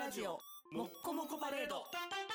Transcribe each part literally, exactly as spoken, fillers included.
ラジオもっこもこパレード。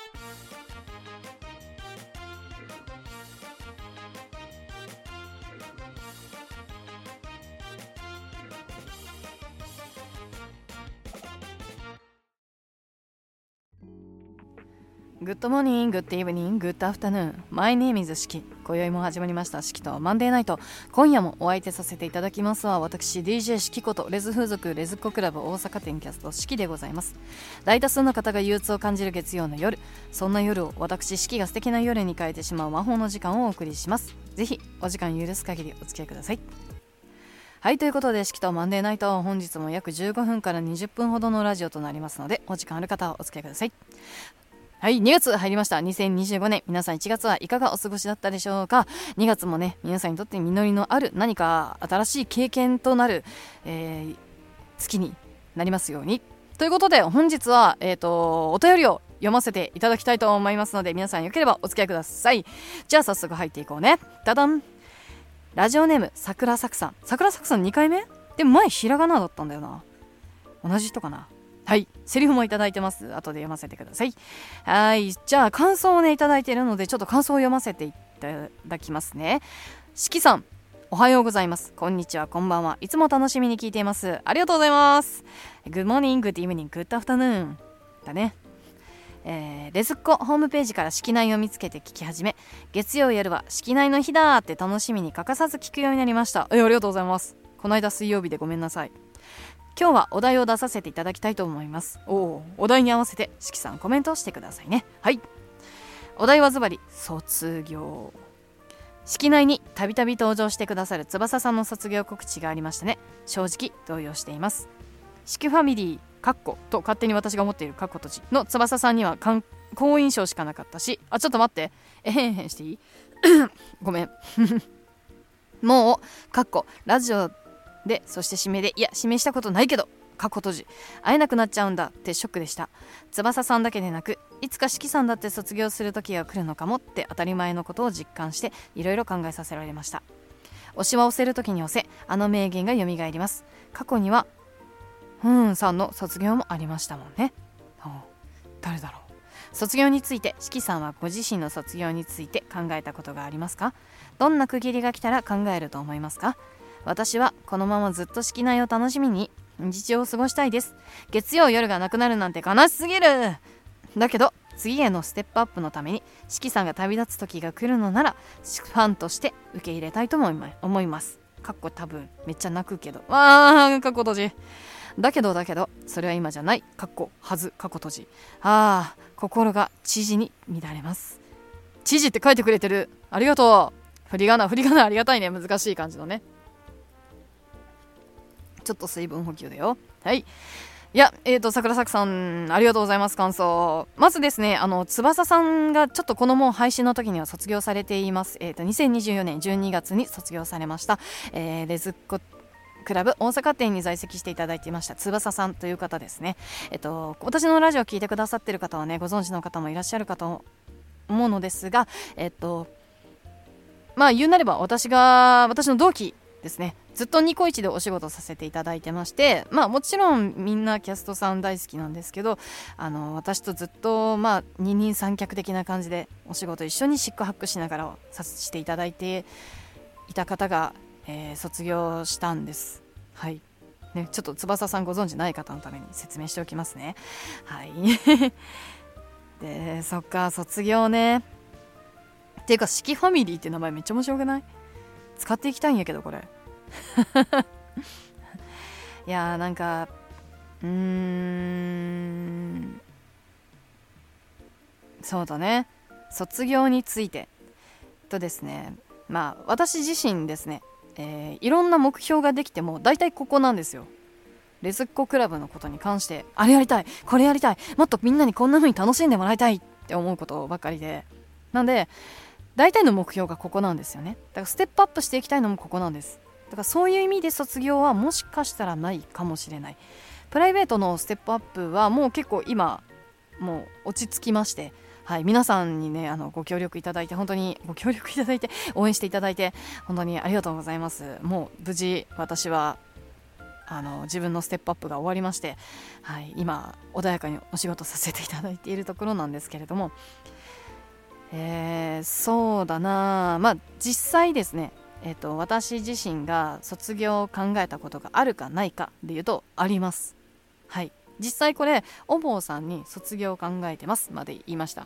グッドモーニング、グッドイブニング、グッドアフタヌーン。マイネームイズシキ。今宵も始まりましたシキとマンデーナイト。今夜もお相手させていただきますは私 ディージェー シキことレズ風俗レズっ子クラブ大阪店キャストシキでございます。大多数の方が憂鬱を感じる月曜の夜、そんな夜を私シキが素敵な夜に変えてしまう魔法の時間をお送りします。ぜひお時間許す限りお付き合いください。はい、ということでシキとマンデーナイト、本日も約じゅうごふんからにじゅっぷんほどのラジオとなりますので、お時間ある方はお付き合いください。はい、にがつ入りました。にせんにじゅうごねん、皆さんいちがつはいかがお過ごしだったでしょうか。にがつもね、皆さんにとって実りのある何か新しい経験となる、えー、月になりますように。ということで本日は、えーと、お便りを読ませていただきたいと思いますので、皆さんよければお付き合いください。じゃあ早速入っていこうね。ダダン。ラジオネーム桜咲さん。桜咲さんにかいめでも前ひらがなだったんだよな。同じ人かな。はい、セリフもいただいてます。後で読ませてください。はい、じゃあ感想をねいただいているので、ちょっと感想を読ませていただきますね。しきさん、おはようございます。こんにちは、こんばんは。いつも楽しみに聞いています。ありがとうございます。グッモーニング、グッドイブニング、グッドアフタヌーンだね。えー、レズっ子ホームページから式内を見つけて聞き始め、月曜夜は式内の日だって楽しみに欠かさず聞くようになりました。えありがとうございます。この間水曜日でごめんなさい。今日はお題を出させていただきたいと思います。おお題に合わせてしきさんコメントしてくださいね。はい、お題はズバリ卒業。式内にたびたび登場してくださる翼さんの卒業告知がありましたね。正直動揺しています。式ファミリーかっこと勝手に私が思っているかっことじの翼さんには好印象しかなかったし、あちょっと待って、えへんへんしていいごめんもうかっこラジオで、そして指名で、いや指名したことないけど過去閉じ会えなくなっちゃうんだってショックでした。翼さんだけでなく、いつかしきさんだって卒業する時が来るのかもって当たり前のことを実感して、いろいろ考えさせられました。推しは押せる時に押せ、あの名言が蘇ります。過去にはふーんさんの卒業もありましたもんね。誰だろう。卒業についてしきさんはご自身の卒業について考えたことがありますか。どんな区切りが来たら考えると思いますか。私はこのままずっと式内を楽しみに日常を過ごしたいです。月曜夜がなくなるなんて悲しすぎる。だけど次へのステップアップのために式さんが旅立つ時が来るのなら、ファンとして受け入れたいと思います。かっこ多分めっちゃ泣くけど、わーかっこ閉じ。だけどだけどそれは今じゃない。かっこはずかっこ閉じ。あー心が知事に乱れます。知事って書いてくれてる。ありがとう。振り仮名振り仮名ありがたいね。難しい感じのね。ちょっと水分補給だよ。はい。いや、えーと、桜咲さん、ありがとうございます。感想。まずですね、あの、翼さんがちょっとこのもう配信の時には卒業されています。えーと、にせんにじゅうよねんじゅうにがつに卒業されました。えー、レズっ子クラブ大阪店に在籍していただいていました翼さんという方ですね。えっと、私のラジオを聞いてくださっている方はね、ご存知の方もいらっしゃるかと思うのですが、えっと、まあ言うなれば私が、私の同期ですね。ずっとニコイチでお仕事させていただいてまして、まあもちろんみんなキャストさん大好きなんですけど、あの私とずっとまあ二人三脚的な感じでお仕事一緒にシックハックしながらさせていただいていた方が、えー、卒業したんです。はい。ね、ちょっと翼さんご存知ない方のために説明しておきますね。はい。で、そっか卒業ね。っていうか式ファミリーって名前めっちゃ面白くない？使っていきたいんやけどこれ。いやーなんかうーんそうだね、卒業についてとですね、まあ私自身ですね、えー、いろんな目標ができても大体ここなんですよ。レズっ子クラブのことに関してあれやりたいこれやりたい、もっとみんなにこんな風に楽しんでもらいたいって思うことばっかりで、なんで大体の目標がここなんですよね。だからステップアップしていきたいのもここなんです。だからそういう意味で卒業はもしかしたらないかもしれない。プライベートのステップアップはもう結構今もう落ち着きまして、はい、皆さんにねあのご協力いただいて本当にご協力いただいて応援していただいて本当にありがとうございます。もう無事私はあの自分のステップアップが終わりまして、はい、今穏やかにお仕事させていただいているところなんですけれども、えー、そうだなまあ実際ですね、えーと、私自身が卒業を考えたことがあるかないかでいうとあります。はい、実際これお坊さんに卒業を考えてますまで言いました。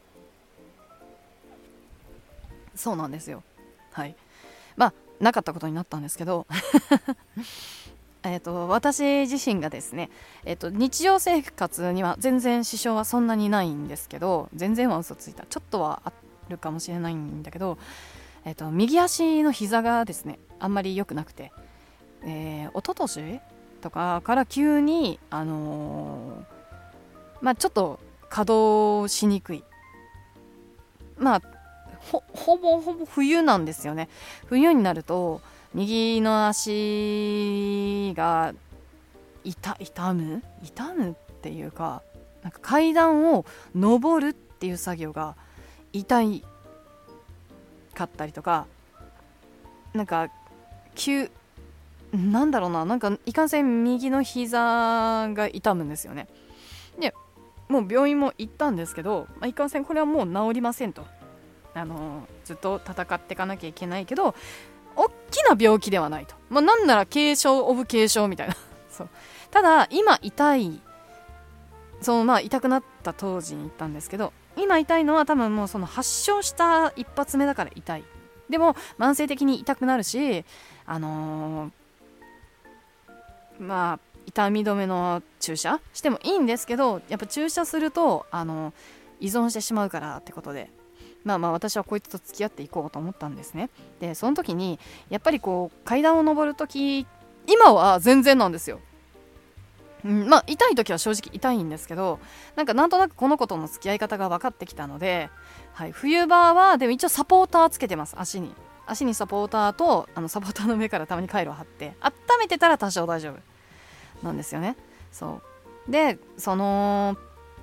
そうなんですよ。はい、まあなかったことになったんですけどえと私自身がですね、えーと、日常生活には全然支障はそんなにないんですけど、全然は嘘ついた、ちょっとはあるかもしれないんだけど、えーと、右足の膝がですねあんまり良くなくて、えー、一昨年とかから急に、あのー、まあちょっと稼働しにくい、まあほほぼほぼ冬なんですよね。冬になると右の足が痛痛む痛むっていうか、なんか階段を上るっていう作業が痛いかったりとか、なんか急なんだろうな、なんかいかんせん右の膝が痛むんですよね。でもう病院も行ったんですけど、まあ、いかんせんこれはもう治りませんと、あのー、ずっと戦っていかなきゃいけないけど大きな病気ではないと、まあ、なんなら軽症オブ軽症みたいなそう、ただ今痛い、そのまあ痛くなった当時に言ったんですけど、今痛いのは多分もうその発症した一発目だから痛い。でも慢性的に痛くなるし、あのー、まあ痛み止めの注射してもいいんですけど、やっぱ注射すると、あのー、依存してしまうからってことで、まあまあ私はこいつと付き合っていこうと思ったんですね。でその時にやっぱりこう階段を上る時、今は全然なんですよ。うん、まあ痛い時は正直痛いんですけど、なんかなんとなくこの子との付き合い方が分かってきたので、はい、冬場はでも一応サポーターつけてます。足に足にサポーターと、あのサポーターの上からたまにカイロを貼って温めてたら多少大丈夫なんですよね。そうで、その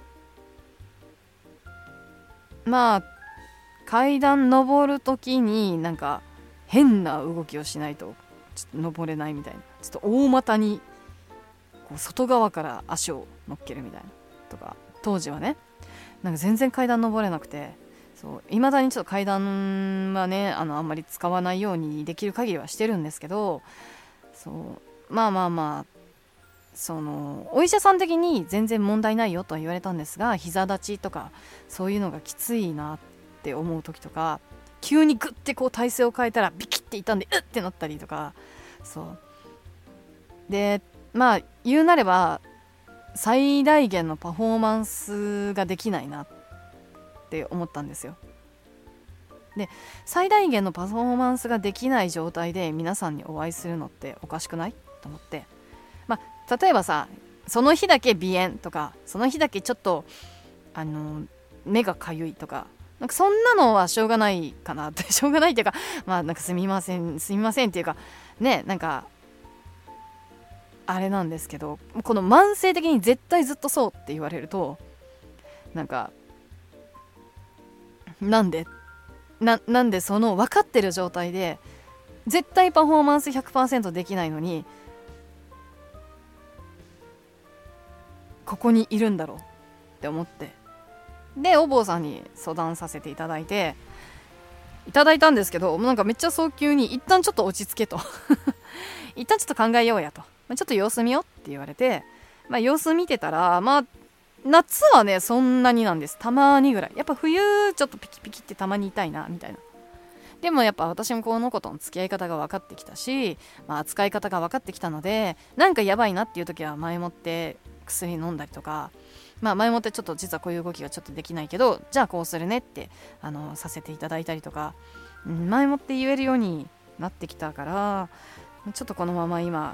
まあ階段登るときになんか変な動きをしないとちょっと登れないみたいな、ちょっと大股にこう外側から足を乗っけるみたいなとか、当時はねなんか全然階段登れなくて、そう未だにちょっと階段はね、あのあんまり使わないようにできる限りはしてるんですけど、そうまあまあまあそのお医者さん的に全然問題ないよとは言われたんですが、膝立ちとかそういうのがきついなって思う時とか、急にグッてこう体勢を変えたらビキッて痛んでうってなったりとか、そうでまあ言うなれば最大限のパフォーマンスができないなって思ったんですよ。で最大限のパフォーマンスができない状態で皆さんにお会いするのっておかしくないと思って、まあ例えばさ、その日だけ鼻炎とか、その日だけちょっとあの目がかゆいとか、なんかそんなのはしょうがないかなってしょうがないっていうか、まあなんかすみませんすみませんっていうかね、なんかあれなんですけど、この慢性的に絶対ずっとそうって言われると、なんかなんでななんでその分かってる状態で絶対パフォーマンス ひゃくパーセント できないのにここにいるんだろうって思って、でお坊さんに相談させていただいていただいたんですけど、なんかめっちゃ早急に一旦ちょっと落ち着けと一旦ちょっと考えようやと、ちょっと様子見よって言われて、まあ、様子見てたら、まあ夏はねそんなになんです、たまにぐらい。やっぱ冬ちょっとピキピキってたまに痛いなみたいな。でもやっぱ私もこの子との付き合い方が分かってきたし、まあ、扱い方が分かってきたので、なんかやばいなっていう時は前もって薬飲んだりとか、まあ、前もってちょっと実はこういう動きがちょっとできないけど、じゃあこうするねってあのさせていただいたりとか、前もって言えるようになってきたから、ちょっとこのまま今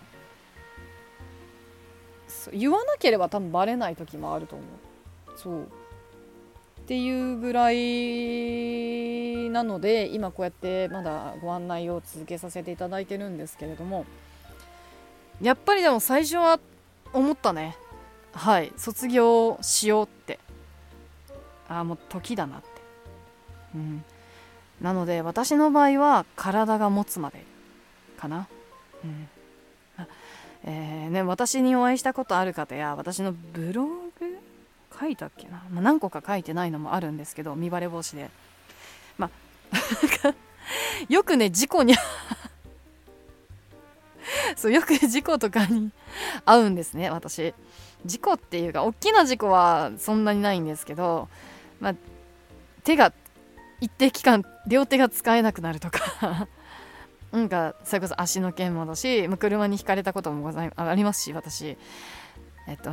言わなければ多分バレない時もあると思う。そうっていうぐらいなので、今こうやってまだご案内を続けさせていただいてるんですけれども、やっぱりでも最初は思ったね。はい、卒業しようって、ああもう時だなって、うん、なので私の場合は体が持つまでかな、うんえーね、私にお会いしたことある方や私のブログ書いたっけな、まあ、何個か書いてないのもあるんですけど、見バレ防止で、まあよくね事故にそうよく事故とかに遭うんですね。私事故っていうか大きな事故はそんなにないんですけど、まあ、手が一定期間両手が使えなくなるとかなんかそれこそ足の腱もだし、車にひかれたこともございありますし、私えっと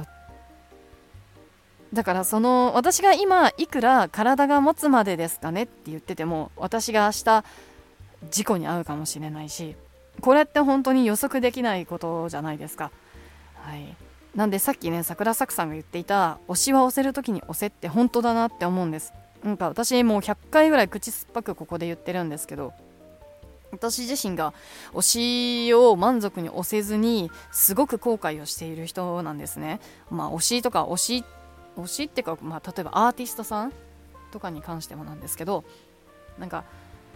だからその私が今いくら体が持つまでですかねって言ってても、私が明日事故に遭うかもしれないし、これって本当に予測できないことじゃないですか。はい、なんでさっきね桜咲さんが言っていた押しは押せる時に押せって本当だなって思うんです。なんか私もうひゃっかいぐらい口酸っぱくここで言ってるんですけど、私自身が推しを満足に押せずにすごく後悔をしている人なんですね。まあ推しとか推し推しってか、まあ、例えばアーティストさんとかに関してもなんですけど、なんか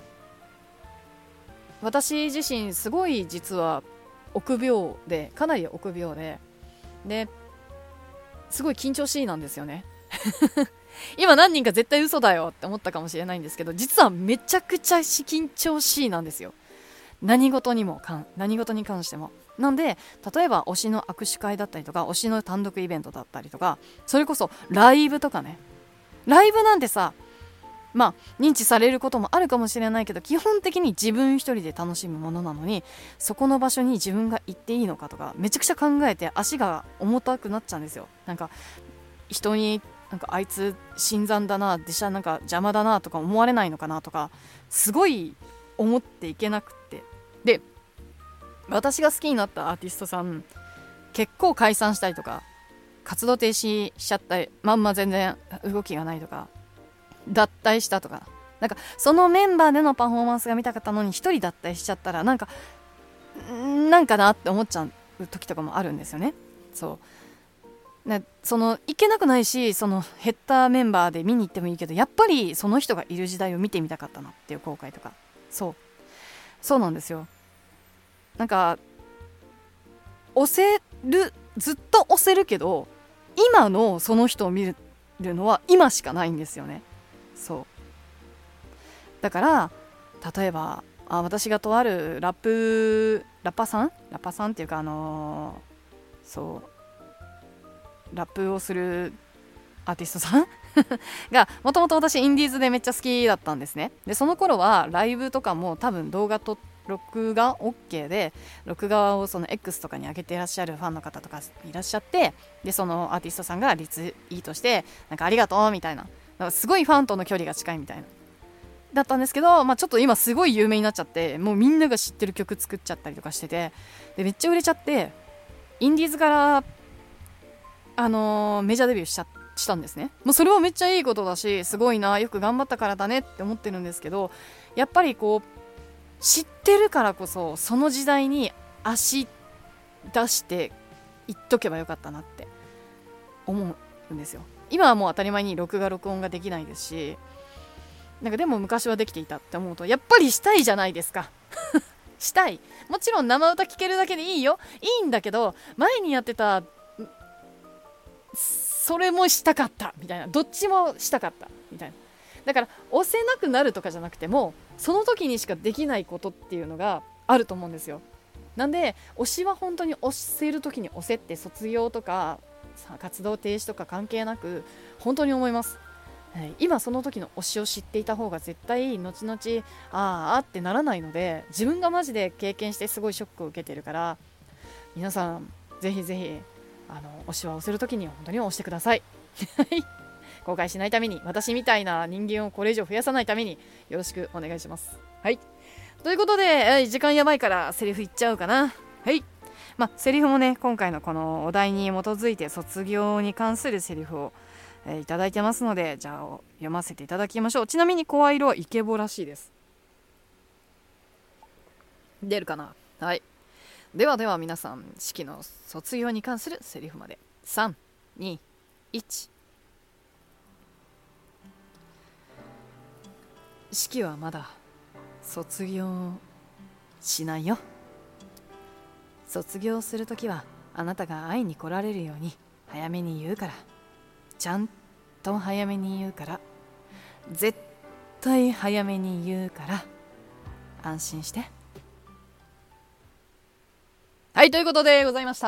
私自身すごい実は臆病で、かなり臆病でですごい緊張しいなんですよね今何人か絶対嘘だよって思ったかもしれないんですけど、実はめちゃくちゃ緊張しいなんですよ。何事にもかん何事に関しても。なんで例えば推しの握手会だったりとか推しの単独イベントだったりとか、それこそライブとかね、ライブなんてさ、まあ認知されることもあるかもしれないけど、基本的に自分一人で楽しむものなのに、そこの場所に自分が行っていいのかとかめちゃくちゃ考えて足が重たくなっちゃうんですよ。なんか人になんかあいつ新参だな、弟子はなんか邪魔だなとか思われないのかなとかすごい思っていけなくって、で私が好きになったアーティストさん結構解散したりとか活動停止しちゃったり、まんま全然動きがないとか脱退したとか、なんかそのメンバーでのパフォーマンスが見たかったのに一人脱退しちゃったらなんかなんかなって思っちゃう時とかもあるんですよね。そうね、その行けなくないし、その減ったメンバーで見に行ってもいいけど、やっぱりその人がいる時代を見てみたかったなっていう後悔とか、そうそうなんですよ。なんか押せる、ずっと押せるけど今のその人を見るのは今しかないんですよね。そうだから例えばあ私がとあるラップラッパーさんラッパーさんっていうかあのー、そうラップをするアーティストさんがもともと私インディーズでめっちゃ好きだったんですね。でその頃はライブとかも多分動画と録画 OK で録画をその X とかに上げていらっしゃるファンの方とかいらっしゃって、でそのアーティストさんがリツイートしてなんかありがとうみたいな、なんかすごいファンとの距離が近いみたいなだったんですけど、まあ、ちょっと今すごい有名になっちゃって、もうみんなが知ってる曲作っちゃったりとかしてて、でめっちゃ売れちゃってインディーズからあのー、メジャーデビューしちゃしたんですね。もうそれはめっちゃいいことだしすごいな、よく頑張ったからだねって思ってるんですけど、やっぱりこう知ってるからこそその時代に足出して言っとけばよかったなって思うんですよ。今はもう当たり前に録画録音ができないですし、なんかでも昔はできていたって思うとやっぱりしたいじゃないですかしたい、もちろん生歌聴けるだけでいいよ、いいんだけど前にやってたそれもしたかったみたいな、どっちもしたかったみたいな。だから押せなくなるとかじゃなくてもその時にしかできないことっていうのがあると思うんですよ。なんで推しは本当に押せる時に押せって、卒業とか活動停止とか関係なく本当に思います。はい、今その時の推しを知っていた方が絶対後々あーあってならないので、自分がマジで経験してすごいショックを受けてるから、皆さんぜひぜひあの推しは押せる時に本当に押してください後悔しないために、私みたいな人間をこれ以上増やさないためによろしくお願いします。はい、ということで時間やばいからセリフ言っちゃうかな。はい、まあセリフもね今回のこのお題に基づいて卒業に関するセリフをえー、いただいてますので、じゃあ読ませていただきましょう。ちなみに声色はイケボらしいです。出るかな。はい、ではでは皆さん、式の卒業に関するセリフまでさん、に、いち。式はまだ卒業しないよ。 卒業するときはあなたが会いに来られるように早めに言うから、ちゃんと早めに言うから、絶対早めに言うから安心して。はい、ということでございました。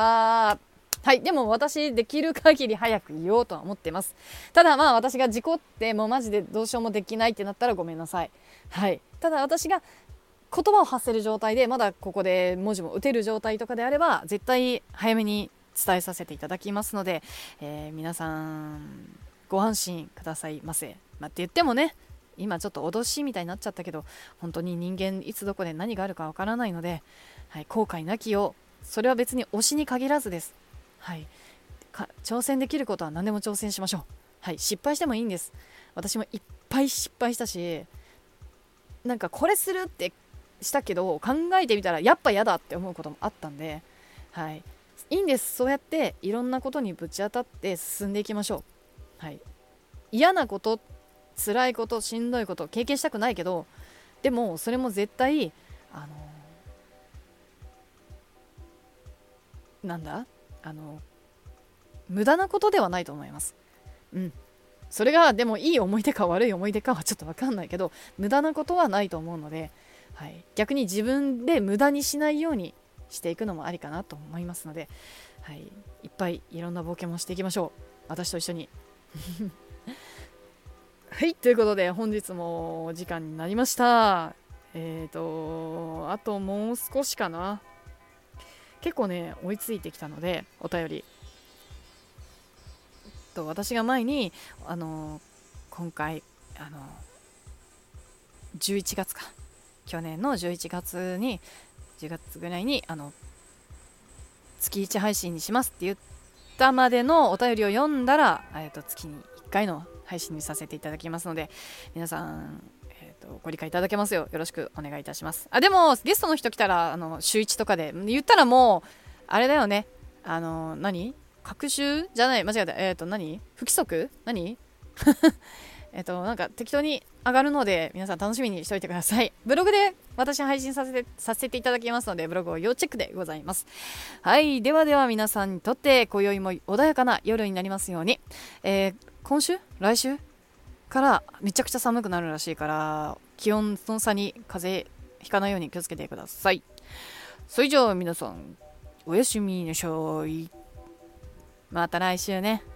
はい、でも私できる限り早く言おうとは思ってます。ただまあ私が事故ってもうマジでどうしようもできないってなったらごめんなさい。はい、ただ私が言葉を発せる状態でまだここで文字も打てる状態とかであれば絶対早めに伝えさせていただきますので、えー、皆さんご安心くださいませ。まあ、って言ってもね、今ちょっと脅しみたいになっちゃったけど、本当に人間いつどこで何があるかわからないので、はい、後悔なきよう。それは別に推しに限らずです。はい、か挑戦できることは何でも挑戦しましょう。はい、失敗してもいいんです。私もいっぱい失敗したし、なんかこれするってしたけど考えてみたらやっぱ嫌だって思うこともあったんで、はい、いいんです。そうやっていろんなことにぶち当たって進んでいきましょう。はい、嫌なこと、辛いこと、しんどいこと経験したくないけど、でもそれも絶対あのなんだあの無駄なことではないと思います。うん、それがでもいい思い出か悪い思い出かはちょっと分かんないけど、無駄なことはないと思うので、はい、逆に自分で無駄にしないようにしていくのもありかなと思いますので、はい、いっぱいいろんな冒険もしていきましょう。私と一緒にはい、ということで本日もお時間になりました。えーとあともう少しかな。結構ね追いついてきたので、お便りと私が前にあの今回あのじゅういちがつか去年のじゅういちがつにじゅうがつぐらいにあの月いち配信にしますって言ったまでのお便りを読んだら、えーと月にいっかいの配信にさせていただきますので、皆さん、えーとご理解いただけますようよろしくお願いいたします。あでもゲストの人来たらあの週いちとかで言ったらもうあれだよね、あの何隔週じゃない、間違えた、えっ、ー、と何不規則何えっとなんか適当に上がるので皆さん楽しみにしておいてください。ブログで私配信させてさせていただきますので、ブログを要チェックでございます。はい、ではでは皆さんにとって今宵も穏やかな夜になりますように。えー、今週来週からめちゃくちゃ寒くなるらしいから、気温の差に風邪ひかないように気をつけてください。それじゃあ皆さんおやすみなさい。また来週ね。